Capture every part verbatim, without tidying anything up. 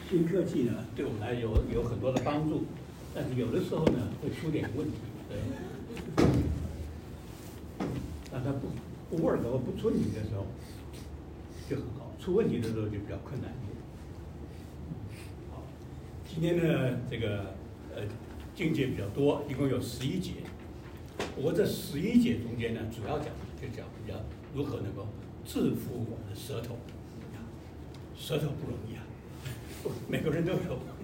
新科技呢，对我们来有有很多的帮助，但是有的时候呢，会出点问题。对，当它不不 work 或不出问题的时候，就很好；出问题的时候就比较困难一点。好，今天呢，这个呃经节比较多，一共有十一节。我这十一节中间呢，主要讲就讲要如何能够制服我们的舌头。舌头不容易啊，每个人都有。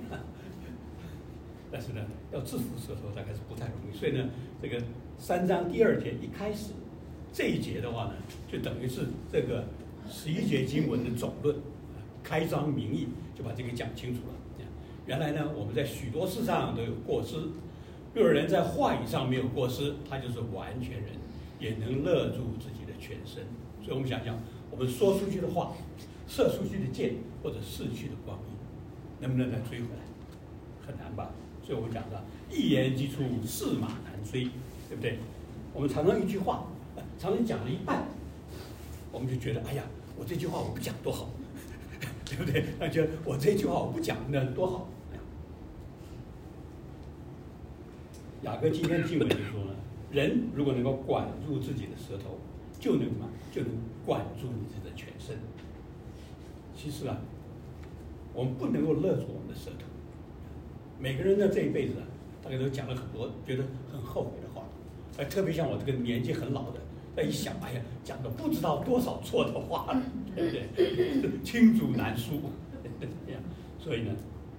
但是呢，要制服舌头大概是不太容易。所以呢，这个三章第二节一开始这一节的话呢，就等于是这个十一节经文的总论，开宗明义就把这个讲清楚了。原来呢，我们在许多事上都有过失，若有人在话语上没有过失，他就是完全人，也能勒住自己的全身。所以我们想想，我们说出去的话，射出去的箭或者逝去的光阴，能不能再追回来？很难吧？所以我们讲的一言既出，驷马难追，对不对？我们常常一句话，常常讲了一半，我们就觉得，哎呀，我这句话我不讲多好，对不对？那觉得我这句话我不讲那多好。雅各今天经文就说呢，人如果能够管住自己的舌头，就能什么？就能管住你自己的全身。其实啊，我们不能够勒住我们的舌头。每个人的这一辈子啊，大概都讲了很多觉得很后悔的话，而特别像我这个年纪很老的，那一想，哎呀，讲了不知道多少错的话了，对不对？罄竹难书。所以呢，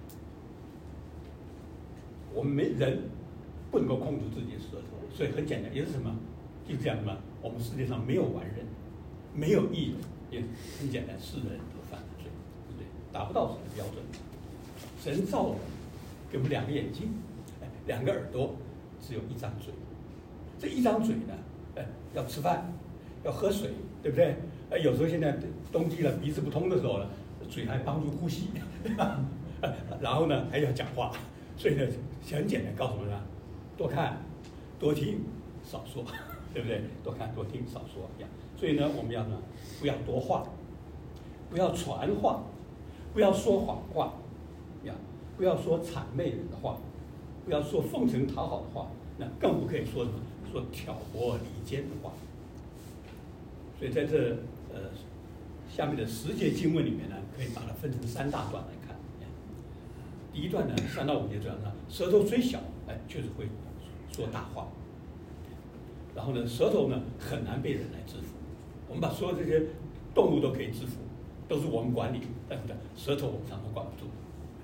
我们没人不能够控制自己的舌头，所以很简单，也是什么？就是这样嘛。我们世界上没有完人，没有义人，也很简单，是人都犯了罪，对不对？达不到神的标准。神造我们，给我们两个眼睛，两个耳朵，只有一张嘴。这一张嘴呢，哎，要吃饭，要喝水，对不对？哎，有时候现在冬季了，鼻子不通的时候呢，嘴还帮助呼吸，然后呢还要讲话，所以呢很简单，告诉我们呢，多看，多听，少说，对不对？多看多听少说呀。所以呢，我们要呢不要多话，不要传话，不要说谎话呀，不要说谄媚人的话，不要说奉承讨好的话，那更不可以说什么说挑拨离间的话。所以在这呃下面的十节经文里面呢，可以把它分成三大段来看。第一段呢，三到五节讲呢，舌头虽小，哎，确实会说大话。然后呢，舌头呢很难被人来制服。我们把所有这些动物都可以制服，都是我们管理，但是呢，舌头我们常常管不住。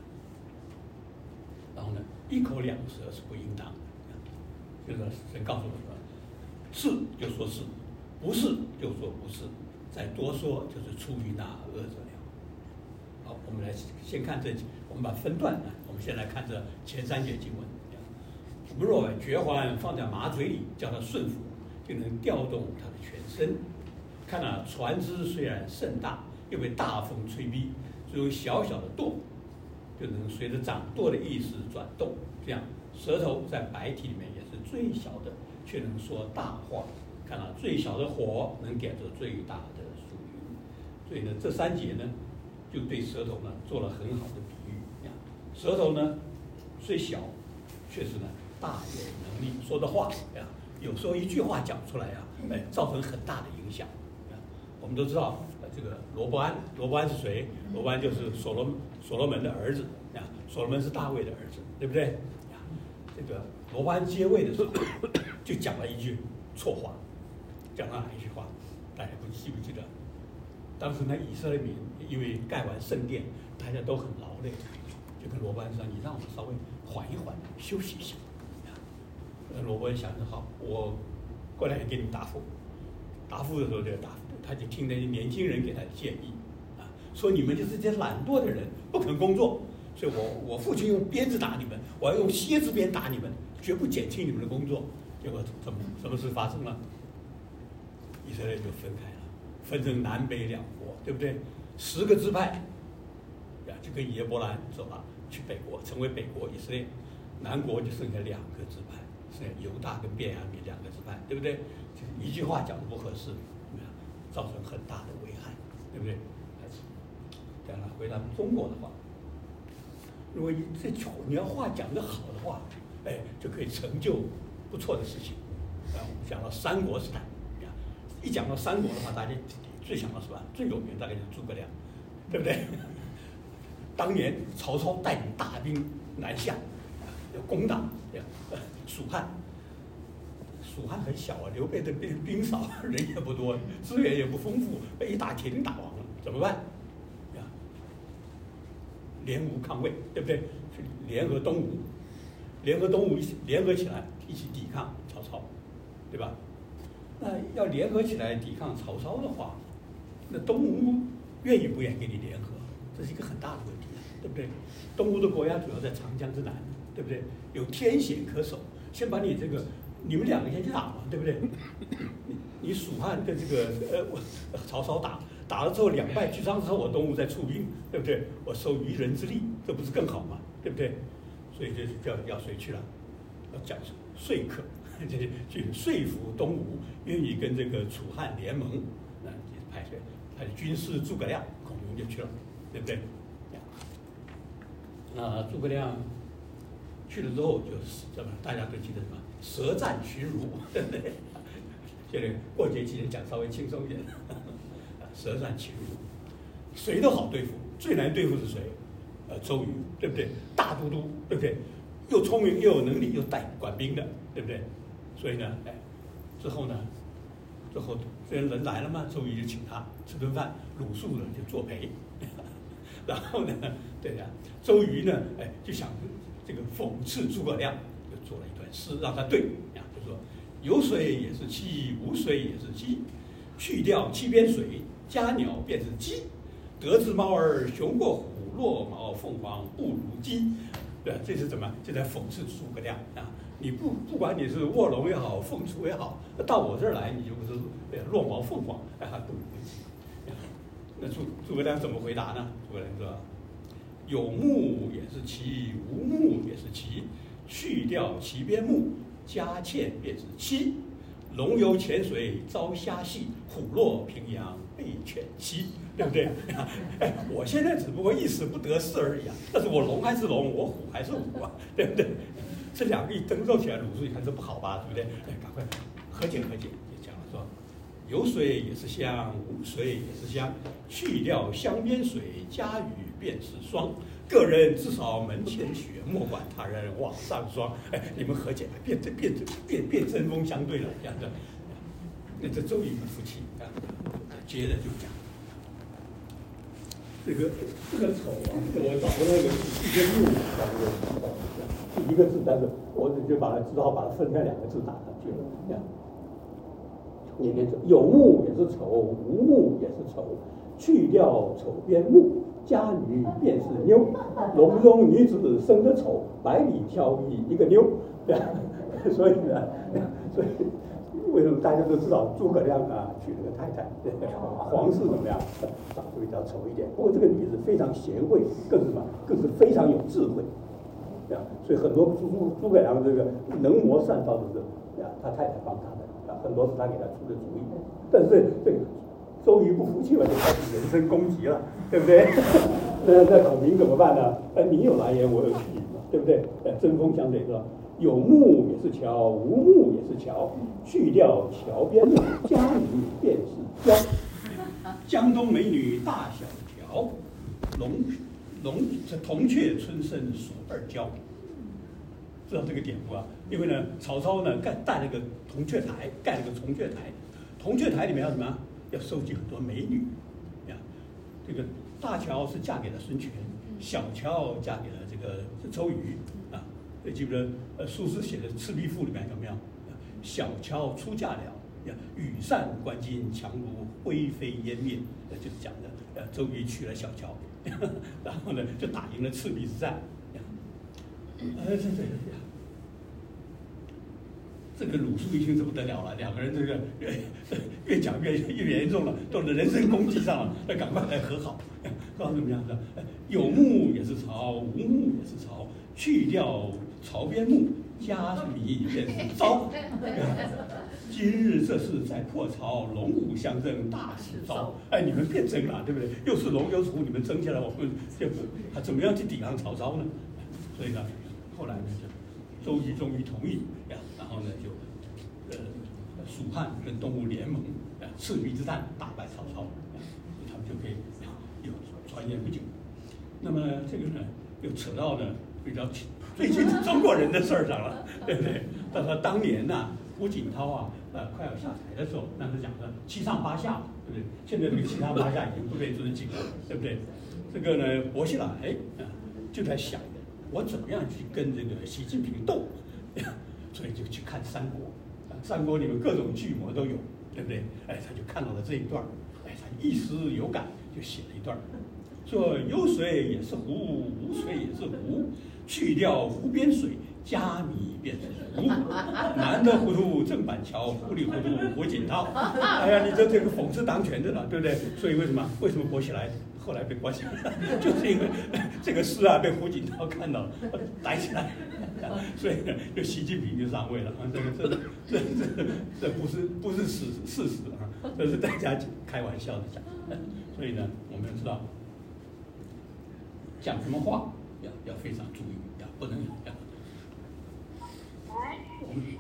然后呢，一口两舌是不应当的，就是神告诉我们说，是就说是，不是就说不是，再多说就是出于那恶者了。好，我们来先看这，我们把分段呢，我们先来看这前三节经文。我们若把绝环放在马嘴里，叫它顺服，就能调动它的全身。看啊，船只虽然甚大，又被大风吹逼，只有小小的舵，就能随着掌舵的意思转动。这样，舌头在白体里面也是最小的，却能说大话。看啊，最小的火能点着最大的树林。所以呢，这三节呢，就对舌头呢做了很好的比喻。舌头呢虽小，确实呢大有能力，说的话呀，有时候一句话讲出来啊，哎，造成很大的影响。我们都知道，这个罗伯安，罗伯安是谁？罗伯安就是所罗所罗门的儿子呀，所罗门是大卫的儿子，对不对？呀，这个罗伯安接位的时候，就讲了一句错话，讲了哪一句话？大家不记不记得？当时呢，以色列民因为盖完圣殿，大家都很劳累，就跟罗伯安说：“你让我们稍微缓一缓，休息一下。”罗伯安想着好，我过来给你们答复。答复的时候就答复，他就听那些年轻人给他的建议，啊，说你们就是这些懒惰的人，不肯工作，所以我我父亲用鞭子打你们，我要用蝎子鞭打你们，绝不减轻你们的工作。结果怎么什么事发生了？以色列就分开了，分成南北两国，对不对？十个支派，呀，就跟耶伯兰走了，去北国，成为北国以色列，南国就剩下两个支派。是犹大跟便雅悯两个支派，对不对？一句话讲的不合适，造成很大的危害，对不对？讲了回到中国的话， 如果你这你要话讲得好的话，哎，就可以成就不错的事情。啊，我们讲到三国时代，一讲到三国的话，大家最想到什么？最有名大概就是诸葛亮，对不对？当年曹操带领大兵南下，要攻打蜀汉。蜀汉很小啊，刘备的兵兵少，人也不多，资源也不丰富，被一打铁定打亡了，怎么办？呀，联吴抗魏，对不对？联合东吴，联合东吴联合起来一起抵抗曹操，对吧？那要联合起来抵抗曹操的话，那东吴愿意不愿意跟你联合？这是一个很大的问题，对不对？东吴的国家主要在长江之南，对不对？有天险可守，先把你这个。你们两个先去打嘛，对不对？你你蜀汉跟这个呃我曹操打，打了之后两败俱伤之后，我东吴再出兵，对不对？我收渔人之利，这不是更好吗？对不对？所以就要要谁去了？要讲说客，就是去说服东吴愿意跟这个楚汉联盟，那派谁？派军师诸葛亮，孔明就去了，对不对？那诸葛亮去了之后，就是怎么？大家都记得什么？舌战群儒，对不对？现在过节期间讲稍微轻松一点。舌战群儒，谁都好对付，最难对付是谁？呃，周瑜，对不对？大都督，对不对？又聪明又有能力，又带管兵的，对不对？所以呢，哎，之后呢，之后这人来了嘛，周瑜就请他吃顿饭，鲁肃呢就作陪。然后呢，对呀、啊，周瑜呢，哎，就想这个讽刺诸葛亮。做了一段诗让他对呀，就说有水也是七，无水也是七，去掉七边水，家鸟便是鸡。得之猫儿雄过虎，落毛凤凰不如鸡。对，这是怎么？这在讽刺诸葛亮啊！你不不管你是卧龙也好，凤雏也好，到我这儿来你就不是落毛凤凰，哎，还不如鸡。那诸诸葛亮怎么回答呢？诸葛亮说：有木也是奇，无木也是奇。去掉其边木，加欠便是七。龙游浅水遭虾戏，虎落平阳被犬欺，对不对？哎，我现在只不过一时不得势而已啊，但是我龙还是龙，我虎还是虎啊，对不对？这两个一争斗起来，鲁肃一看这不好吧，对不对？哎，赶快和解和解，就讲了说，有水也是香，无水也是香，去掉香边水，加雨便是霜。个人至少门前雪，莫管他人网上霜。哎，你们和解了，变变变变变针锋相对了，这样的。那这周瑜不服气啊，接着就讲这个这个丑啊，我找的那个一个木，是一个字，但是我就把它只好把它分开两个字打上去了。这样，里面有木也是丑，无木也是丑，去掉丑边木。家女便是妞，笼中女子生得丑，百里挑一一个妞，对吧？所以呢，所以为什么大家都知道诸葛亮啊娶了个太太，对皇室怎么样，长得比较丑一点。不过这个女子非常贤惠，更是什么，更是非常有智慧，对吧？所以很多诸诸诸葛亮这个能谋善道的是啊，他太太帮他的啊，很多是他给他出的主意，但是这个。周瑜不服气了，就开始人身攻击了，对不对？那那孔明怎么办呢？呃，你有来言，我有去语嘛，对不对？呃，针锋相对是吧？有木也是桥，无木也是桥，去掉桥边木，家女便是娇。江东美女大小条，龙龙这铜雀春深数二娇。知道这个典故啊？因为呢，曹操呢盖带了个铜雀台，盖了个铜雀台，铜雀台里面要什么？要收集很多美女，呀，这个大乔是嫁给了孙权，小乔嫁给了这个周瑜，啊，记不得？呃，苏轼写的《赤壁赋》里面有没有？小乔出嫁了，呀，羽扇纶巾，强如灰飞烟灭，呃，就是讲的，呃，周瑜娶了小乔，然后呢，就打赢了赤壁之战，呀，呃，这这呀。这个鲁肃一听这不得了了，两个人这个越越讲越越严重了，到了人身攻击上了，那赶快来和好，和好怎么样的？有木也是巢，无木也是巢，去掉巢边木， 加米便是糟。今日这是在破巢，龙虎相争，大事糟。哎，你们别争了，对不对？又是龙又是虎，你们争起来，我们就他怎么样去抵抗曹操呢？所以呢，后来呢，就周瑜终于同意呀，然后呢，就呃，蜀汉跟东吴联盟，啊，赤壁之战打败曹操，他们就可以有传言不久。那么这个呢，又扯到呢比较最近中国人的事儿上了，对不对？他说当年呢、啊，胡锦涛啊，呃，快要下台的时候，那是讲的七上八下，对不对？现在这个七上八下已经不被尊敬了，对不对？这个呢，薄熙来啊，就在想，我怎么样去跟这个习近平斗，所以就去看三国，三国里面各种巨魔都有，对不对？哎，他就看到了这一段，哎，他一时有感，就写了一段，说有水也是湖，无水也是湖，去掉湖边水，加米便是湖。难得糊涂郑板桥，糊里糊涂胡锦涛。哎呀，你这这个讽刺当权的了，对不对？所以为什么为什么薄熙来后来被关起来，就是因为这个事啊被胡锦涛看到了，逮起来，所以呢，就习近平就上位了啊。这个这这这这不是不是事事实啊，这是大家开玩笑的讲。所以呢，我们知道讲什么话要要非常注意，要不能要。我们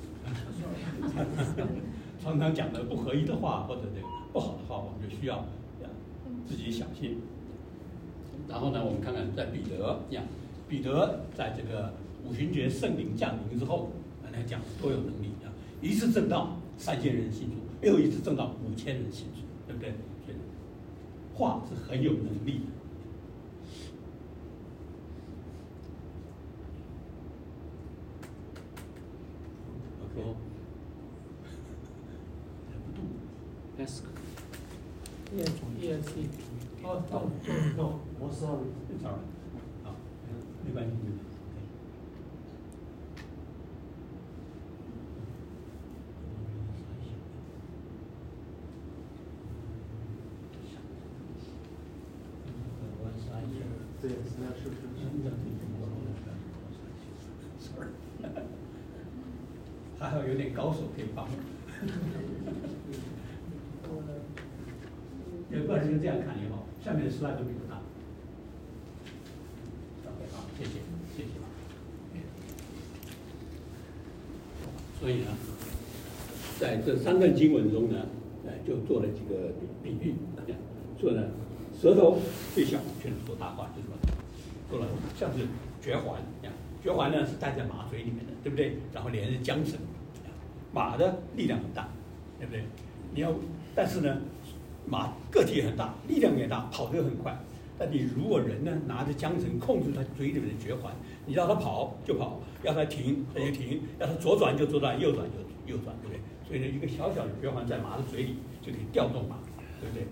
常常讲的不合意的话或者这个不好的话，我们就需要自己小心。然后呢，我们看看在彼得呀，彼得在这个五旬节圣灵降临之后，来讲多有能力啊！一次挣到三千人信主，又一次挣到五千人信主，对不对？所以话是很有能力的。OK， Ask。 E E S C。哦，no no，我 sorry，it's alright， 好，没关系。 对，实在是是。 sorry， 还好有点高手可以帮。要不然就这样看也好，下面的 slide 都比较大。OK， 好，谢谢，谢谢。所以呢，在这三段经文中呢，呃，就做了几个比喻，说呢，舌头最小，却能说大话，就是说，说了像是绝环一样，绝环呢是戴在马嘴里面的，对不对？然后连着缰绳，马的力量很大，对不对？你要，但是呢。马个体也很大，力量也大，跑得很快。但你如果人呢拿着缰绳控制他嘴里面的绝环，你要他跑就跑，要他停他就停，要他左转就左转，右转就右转，对不对？所以呢，一个小小的绝环在马的嘴里就可以调动马，对不对？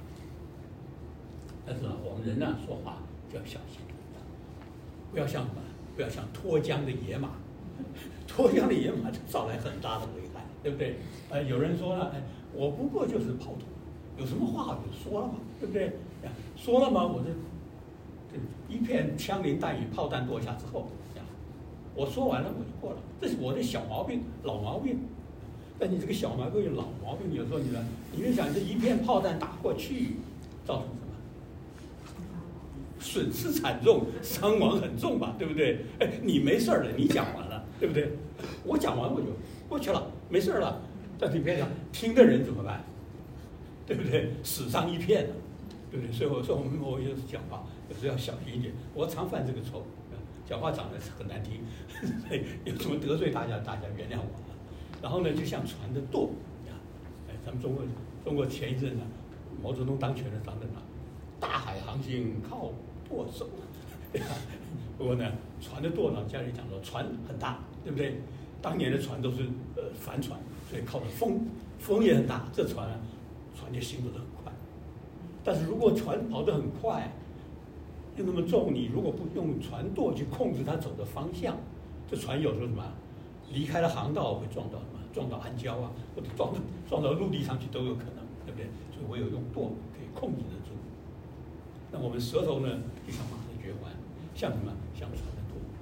但是呢，我们人呢说话就要小心，不要像什么，不要像脱缰的野马，脱缰的野马就招来很大的危害，对不对？呃，有人说呢，哎，我不过就是跑腿。有什么话我就说了嘛，对不对？说了嘛，我这这一片枪林弹雨、炮弹落下之后，我说完了我就过了，这是我的小毛病、老毛病。但你这个小毛病、老毛病，有时候你呢，你就想这一片炮弹打过去，造成什么？损失惨重，伤亡很重吧，对不对？哎，你没事了，你讲完了，对不对？我讲完我就过去了，没事了。但是你别想，听的人怎么办？对不对？死伤一片，对不对？所以我说我们我有时讲话有时候要小心一点。我常犯这个错误，讲话讲的很难听，有什么得罪大家，大家原谅我。然后呢，就像船的舵，哎，咱们中国中国前一阵呢，毛泽东当权的时候呢，大海航行靠舵手。不过呢，船的舵呢，家里讲说船很大，对不对？当年的船都是呃帆船，所以靠着风，风也很大，这船呢。船就行走得很快，但是如果船跑得很快，又那么重，你如果不用船舵去控制它走的方向，这船有时候什么离开了航道会撞到什么，撞到暗礁啊，或者撞撞到陆地上去都有可能，对不对？所以唯有用舵可以控制得住。那我们舌头呢，就像马的绝环，像什么？像船的舵。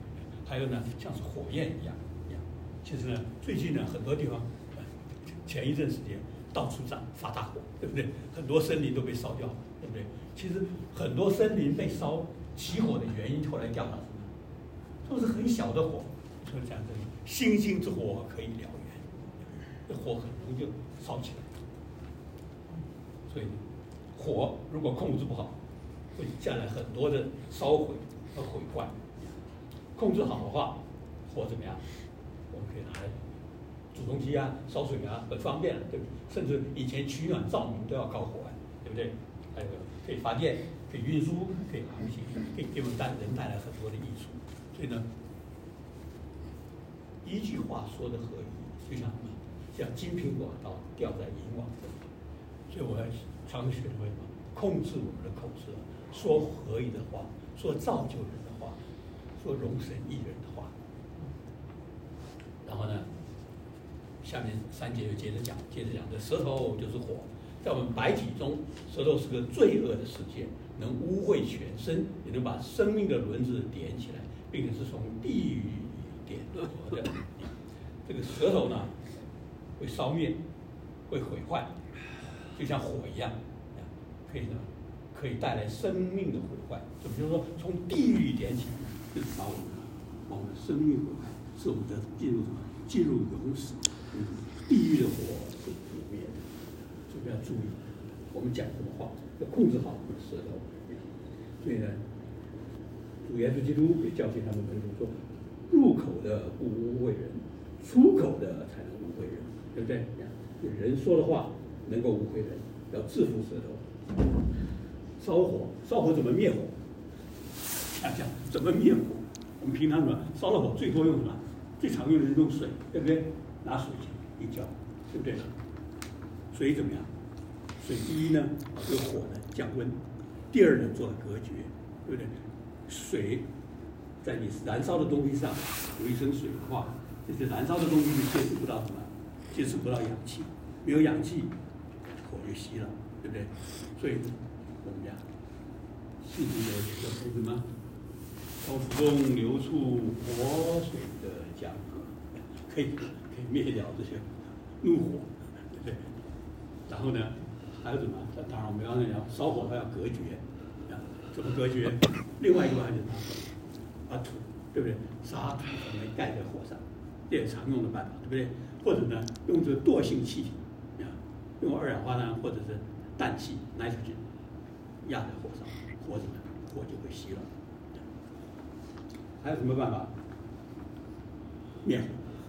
还有呢，像是火焰一样一样。其实呢，最近呢，很多地方，呃、前一阵时间到处长发大火，对不对？很多森林都被烧掉，对不对？其实很多森林被烧起火的原因，后来调查什么？都是很小的火，就讲这个星星之火可以燎原，这火很容易就烧起来。所以，火如果控制不好，会将来很多的烧毁和毁坏。控制好的话，火怎么样？我们可以拿来煮东西啊、烧水啊，很方便，对不对？甚至以前取暖照明都要靠火，对不对？还有可以发电、可以运输、可以航行，可以给我们带人带来很多的益处。所以呢，一句话说的合一，就像什么？像金苹果刀掉在银网中。所以我要常学会什么？控制我们的口舌，说合一的话，说造就人的话，说容神益人的话。然后呢，下面三节又接着讲，接着讲，这舌头就是火，在我们白体中，舌头是个罪恶的世界，能污秽全身，也能把生命的轮子点起来，并且是从地狱点着的。这个舌头呢，会烧灭，会毁坏，就像火一样，可以呢，可以带来生命的毁坏。怎么就是说，从地狱点起来，就是把我们把我们的生命毁坏，使我们的进入什么？进入永死。嗯，地狱的火是不灭的，所以要注意。我们讲什么话，要控制好我们的舌头。所以呢，主耶稣基督也教训他们门徒说：入口的不污秽人，出口的才能污秽人，对不对？人说的话能够污秽人，要制服舌头。烧火，烧火怎么灭火？想想怎么灭火？我们平常什么烧了火，最多用什么？最常用的是用水，对不对？拿水一浇，对不对？水怎么样？水第一呢，有火呢降温；第二呢，做了隔绝，对不对？水在你燃烧的东西上有一层水的话，这些燃烧的东西就接触不到什么？接触不到氧气，没有氧气，火就熄了，对不对？所以我们讲，信徒的要从什么？从腹中流出活水的江河，可以可以灭掉这些怒火，对不对？然后呢，还有什么？当然我们刚才讲烧火，它要隔绝，啊，怎么隔绝？另外一个办法就是把土，对不对？沙土上面盖在火上，这也常用的办法，对不对？或者呢，用这个惰性气体，啊，用二氧化碳或者是氮气 nitrogen 压在火上，火怎么火就会熄了。还有什么办法？灭火，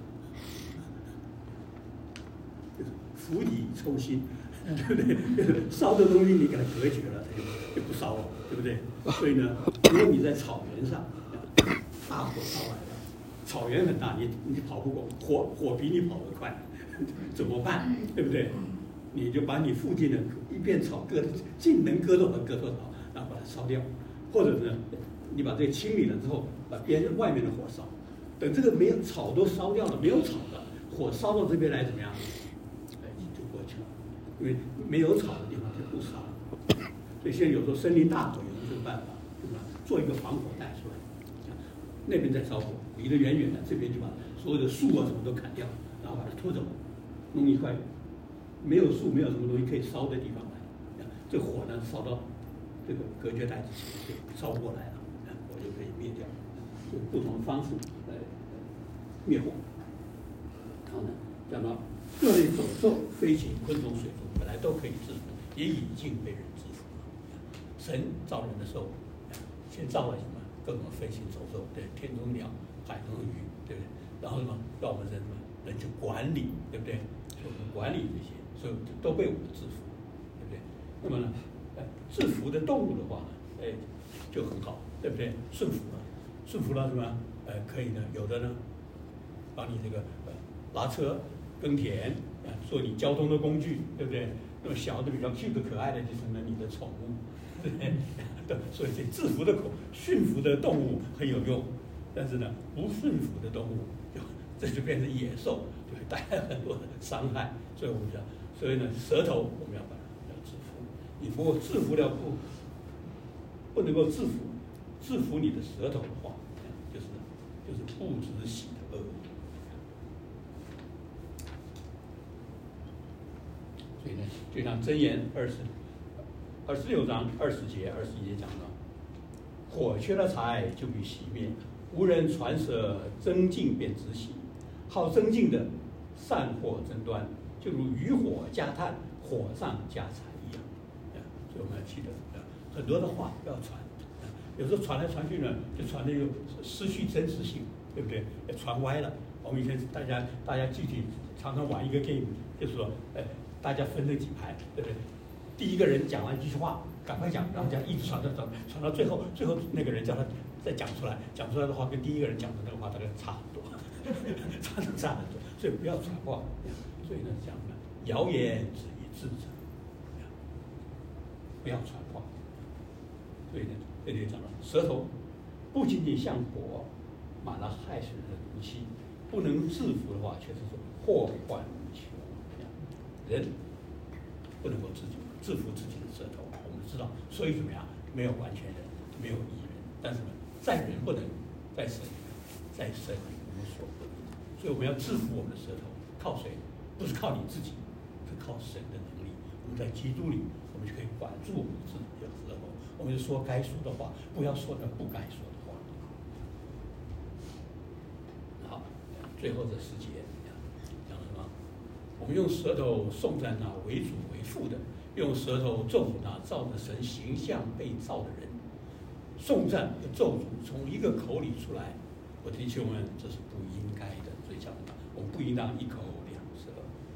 就是釜底抽薪，对不对？烧的东西你给它隔绝了，它就就不烧了，对不对？所以呢，如果你在草原上，大火烧来了，草原很大，你你跑不过，火火比你跑得快，怎么办？对不对？你就把你附近的一片草割，尽能割多少割多少，然后把它烧掉，或者呢，你把这个清理了之后，把边外面的火烧，等这个没有草都烧掉了，没有草了，火烧到这边来怎么样？哎，就过去了，因为没有草的地方就不烧了。所以现在有时候森林大火有这个办法，对吧？做一个防火带出来，那边在烧火，离得远远的，这边就把所有的树啊什么都砍掉，然后把它拖走，弄一块没有树没有什么东西可以烧的地方来，这火呢烧到这个隔绝带子就烧不过来了。火就可以灭掉，用不同的方式来灭火。然后呢，讲到各类走兽、飞禽、昆虫、水族，本来都可以制服，也已经被人制服了。神造人的时候，先造了什么？各种飞禽走兽，对，天中鸟、海中鱼，对不对？然后什么？让我们人什么？人去管理，对不对？所以我们管理这些，所以都被我们制服，对不对？那么呢，制服的动物的话呢，哎，就很好。对不对？顺服了，顺服了什么？呃，可以呢，有的呢，帮你这个呃拉车、耕田，啊，做你交通的工具，对不对？那么小的比较 cute 可爱的，就成了你的宠物，对不对？对，所以这制服的口、驯服的动物很有用，但是呢，不驯服的动物就这就变成野兽，就会带来很多的伤害。所以我们讲，所以呢，舌头我们要把它要制服，你如果制服了不不能够制服。制服你的舌头的话，就是就是不知喜的恶。所以呢，就像箴言二十二十六章二十节、二十一节讲的，火缺了柴就必熄灭，无人传舌增进便止息。好增进的散火争端，就如渔火加炭，火上加柴一样。所以我们要记得，很多的话不要传，有时候传来传去呢，就传的又失去真实性，对不对？传歪了。我们以前大家大家具体常常玩一个 game， 就是说，哎，大家分成几排，对不对？第一个人讲完一句话，赶快讲，然后这样一直传传传传到最后，最后那个人叫他再讲出来，讲出来的话跟第一个人讲的那个话大概差很多。差很差很多，所以不要传话。所以呢，讲呢，谣言止于智者，不要传话。所以呢，这里讲了，舌头不仅仅像火，满了害死人的毒气，不能制服的话，却是说祸患无穷。人不能够自己制服自己的舌头，我们知道，所以怎么样？没有完全人，没有义人，但是呢，在人不能，在神，在神无所不能。所以我们要制服我们的舌头，靠谁？不是靠你自己，是靠神的能力。我们在基督里，我们就可以管住我们自己的舌头。我们就说该说的话，不要说那不该说的话。好，最后这十节讲什么？我们用舌头颂赞那为主为父的，用舌头咒诅那照着神形象被造的人。颂赞和咒诅从一个口里出来，我的弟兄们，这是不应该的。所以讲的，我们不应当一口两舌。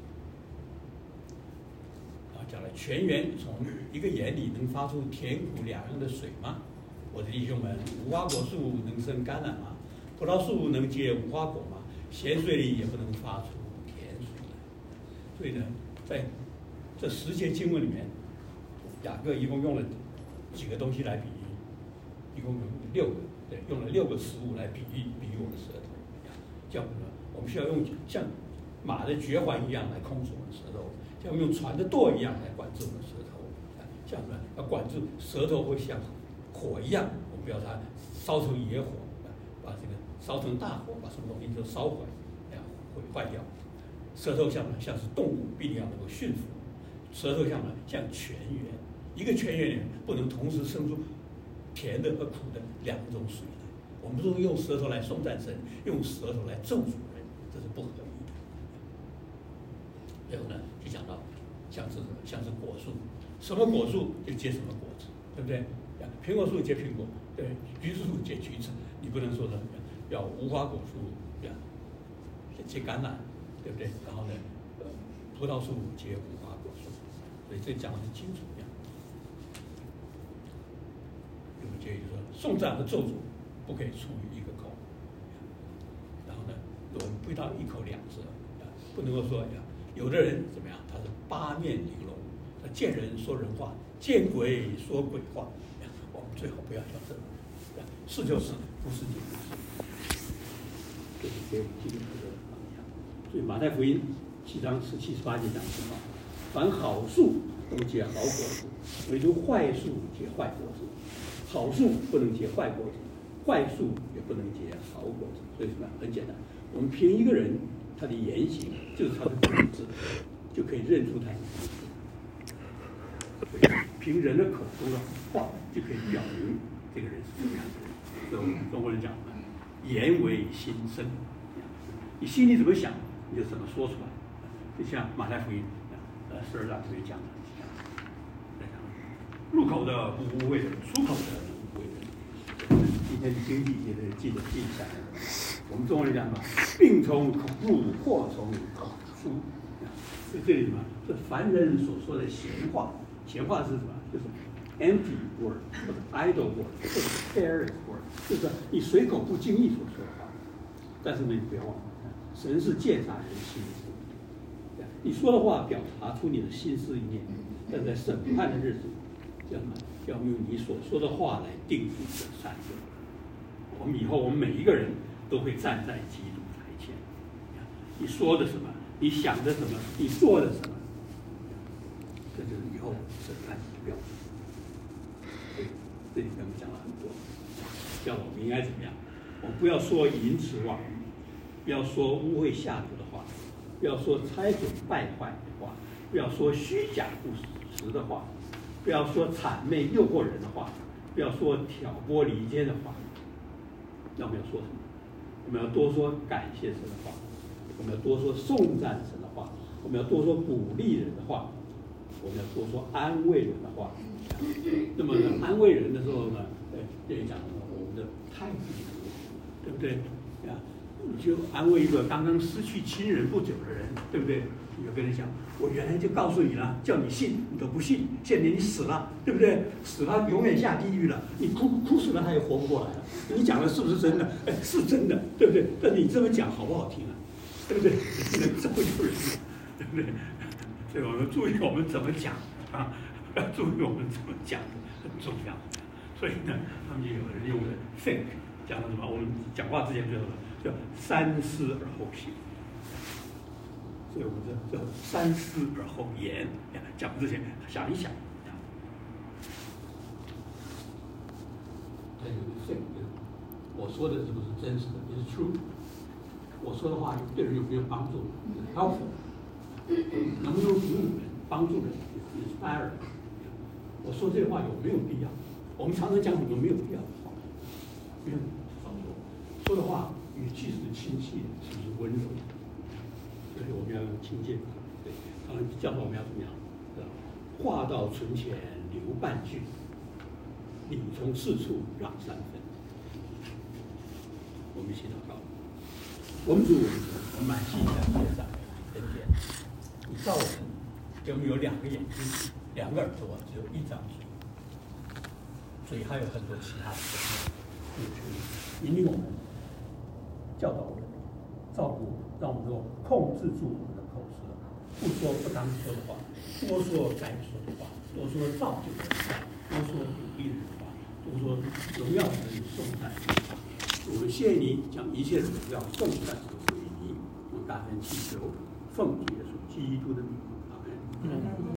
啊，讲了泉源从一个眼里能发出甜苦两样的水吗？我的弟兄们，无花果树能生橄榄吗？葡萄树能结无花果吗？咸水里也不能发出甜水来。所以呢，在这十节经文里面，雅各一共用了几个东西来比喻，一共有六个，对，用了六个食物来比喻比喻我们的舌头。叫什么？我们需要用像马的绝环一样来控制我们的舌头，像用船的舵一样来管制我们的舌头。像什么？要管制舌头会像火一样，我们不要它烧成野火，把这个烧成大火，把什么东西都烧毁，哎呀，毁坏掉。舌头像呢，像是动物，必定要能够驯服。舌头像呢，像泉源，一个泉源里不能同时生出甜的和苦的两种水来。我们不是用舌头来颂赞神，用舌头来咒诅人，这是不合理的。最后呢，就讲到像是什么，像是果树，什么果树就结什么果子，对不对？苹果树结苹果，对，橘子树结橘子，你不能说的要无花果树呀结橄榄，对不对？然后呢，呃，葡萄树结无花果树，所以这讲的很清楚呀。我们建议说，颂赞和咒诅不可以出于一个口。然后呢，我们不要一口两舌，不能够说呀，有的人怎么样？他是八面玲珑，他见人说人话，见鬼说鬼话。我们最好不要叫这个，是就是，不是就不是。这是给我们基督徒的榜样。所以马太福音七章十七十八节讲什么？凡好树都结好果子，唯独坏树结坏果子。好树不能结坏果子，坏树也不能结好果子。所以什么？很简单，我们凭一个人他的言行，就是他的本质，就可以认出他是什么。凭人的口中的话，就可以表明这个人是什么样的人。所以我们中国人讲嘛，言为心声，你心里怎么想，你就怎么说出来。就像马太福音呃十二章这里讲的，入口的不污秽人，出口的污秽人。今天的经济也得记得记下来。我们中国人讲嘛，病从口入，祸从口出。所以这里什么？是凡人所说的闲话。闲话是什么？就是 empty word 或者 idle word 或者 careless word， 就是你随口不经意所说的话。但是呢，你不要忘了，神是鉴察人心思，你说的话表达出你的心思意念，但在审判的日子，这样呢，要用你所说的话来定出你的善恶。我们以后我们每一个人都会站在基督台前，你说的什么，你想的什么，你做的什么。这就是以后审判的标准。所以这里面我们讲了很多，叫我们应该怎么样？ 我们不要说淫词妄语，不要说污秽下流的话，不要说拆毁败坏的话，不要说虚假不实的话，不要说谄媚诱惑人的话，不要说挑拨离间的话。那我们要说什么？我们要多说感谢神的话，我们要多说颂赞神的话，我们要多说鼓励人的话，我们要多说安慰人的话。那么呢，安慰人的时候呢，呃，这里讲我们的态度，对不对？啊，你就安慰一个刚刚失去亲人不久的人，对不对？你就跟他讲，我原来就告诉你了，叫你信，你都不信，现在你死了，对不对？死了永远下地狱了，你哭哭死了他也活不过来了。你讲的是不是真的？哎，是真的，对不对？但你这么讲好不好听啊？对不对？能造就人，对不对？所以我们注意我们怎么讲啊，要注意我们怎么讲很重要。所以呢，他们就有人用的 think 讲的什么？我们讲话之前就说叫三思而后行。所以我们这叫三思而后言，讲之前想一想。还有这个，我说的是不是真实的？也是 true。我说的话对人有没有帮助 ？helpful， 能不能鼓舞人、帮助人 ？inspire。我说这话有没有必要？我们常常讲很多没有必要的话，没有少说。说的话语气是亲切，是不是温柔？所以我们要用亲切。对，当然教导我们要怎么样？话到唇前留半句，理从四处让三分。我们一起祷告。我们主，我们满心感谢赞美恩典。你造我们，给我们有两个眼睛，两个耳朵，只有一张嘴，所以还有很多其他的功能，去引领我们，教导我们，照顾，让我们能够控制住我们的口舌，不说不当说的话，多说该说的话，多说造就人的话，多说鼓励人的话，多说荣耀神、颂赞神的话。我们谢谢你，将一切荣耀颂赞都归于你。我们大声祈求，奉主耶稣基督的名，阿门。